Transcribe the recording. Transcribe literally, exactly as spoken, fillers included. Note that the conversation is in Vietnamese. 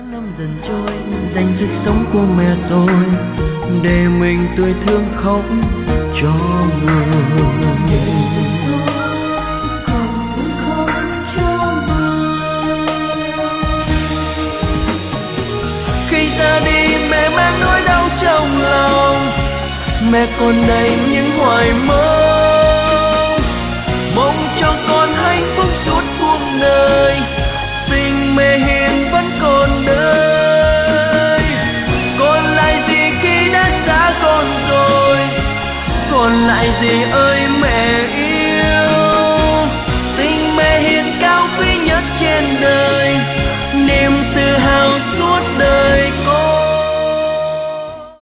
năm dần trôi, dành sức sống của mẹ tôi để mình tươi thương khóc cho người. Khi ra đi mẹ mang nỗi đau trong lòng, mẹ còn đầy những hoài mong, mong cho con hạnh phúc suốt cuộc đời, tình mẹ hiền vẫn còn đây. Còn lại gì khi đã xa con rồi, còn lại gì ơi mẹ